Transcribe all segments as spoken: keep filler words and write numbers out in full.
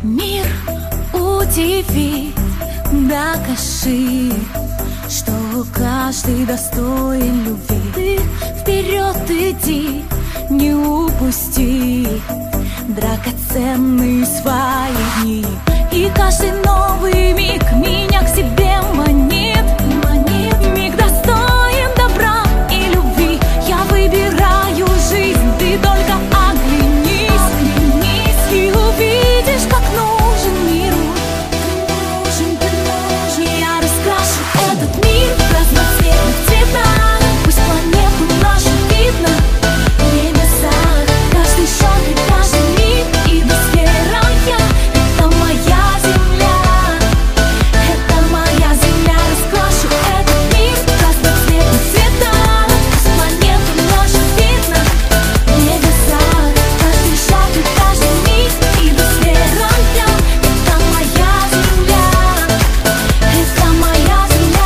Мир удиви, докажи, что каждый достоин любви. Ты вперед иди, не упусти драгоценные свои дни. И каждый новый миг меня к себе манит, манит. Миг достоин добра и любви. Я выбираю жизнь, ты только оглянись, оглянись и увидишь, как нужен миру. Ты нужен, ты нужен. Я раскрашу этот мир в разноцветных цветах. Пусть планету нашу видно в небесах. Каждый шаг и каждый миг иду сферой я. Это моя земля, это моя земля. Раскрашу этот мир в разноцветных цветах. Пусть планету нашу видно в небесах. Каждый шаг и каждый миг иду сферой я. Это моя земля, это моя земля.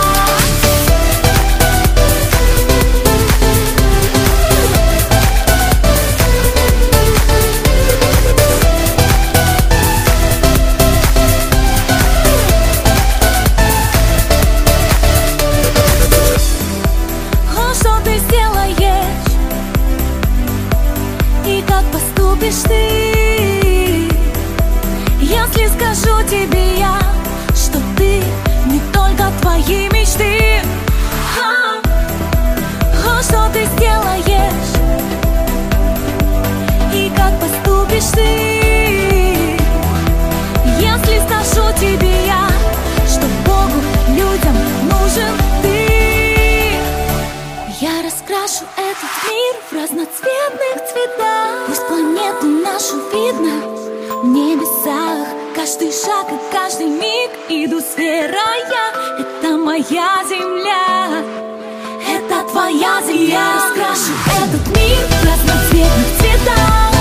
О, что ты сделаешь и как поступишь ты, если скажу тебе я, что ты не только твои мечты? А, о, что ты сделаешь и как поступишь ты, если скажу тебе я, что Богу, людям нужен ты? Я раскрашу этот мир в разноцветных цветах. Пусть планету нашу видно в небесах. Каждый шаг и каждый миг иду сферой я. Это моя земля, это твоя земля. Я раскрашу этот мир в разноцветных цветах.